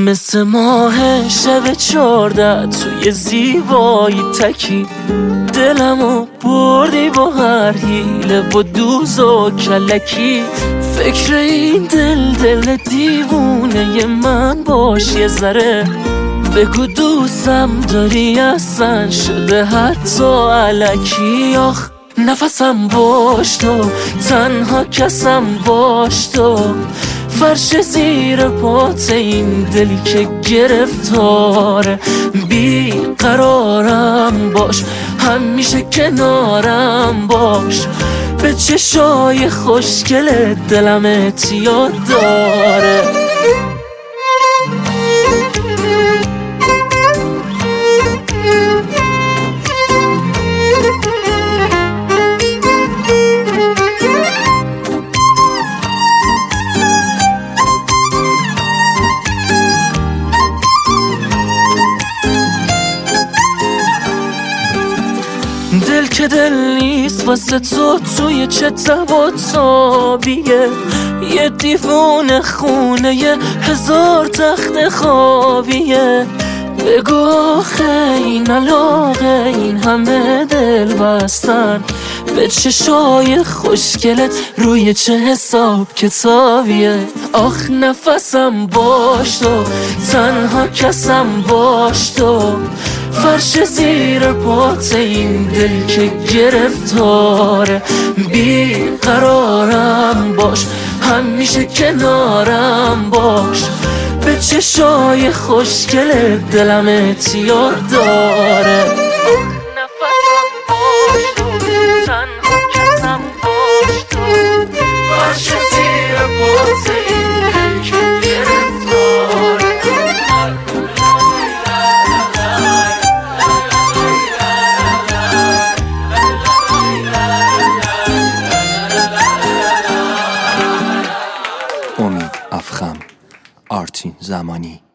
مثل ماه شب 14 توی زیبایی تکی، دلمو بردی با هر حیله و دوز و کلکی. فکر این دل دیوونه من باش یه ذره، بگو دوستم داری اصلا شده حتی الکی. آخ نفسم باش تو، تنها کسم باش تو، فرش زیر پات این دلی که گرفتاره. بی قرارم باش، همیشه کنارم باش، به چشای خوشگل دلم اعتیاد داره. دل که دل نیست واسه تو توی چه تب و تابیه، یه دیوونه خونه یه هزار تخت خوابیه. بگو آخه این علاقه این همه دل بستن، به چشای خوشگلت روی چه حساب کتابیه. آخ نفسم باش تو، تنها کسم باش تو، فرش زیر پات این دل که گرفتاره. بی قرارم باش، همیشه کنارم باش، به چشای خوشگل دلم اعتیاد داره. نفسم باش تو، تنها کسم باش تو، فرش زیر پات این دل که گرفتاره. امید افخم، آرتین زمانی.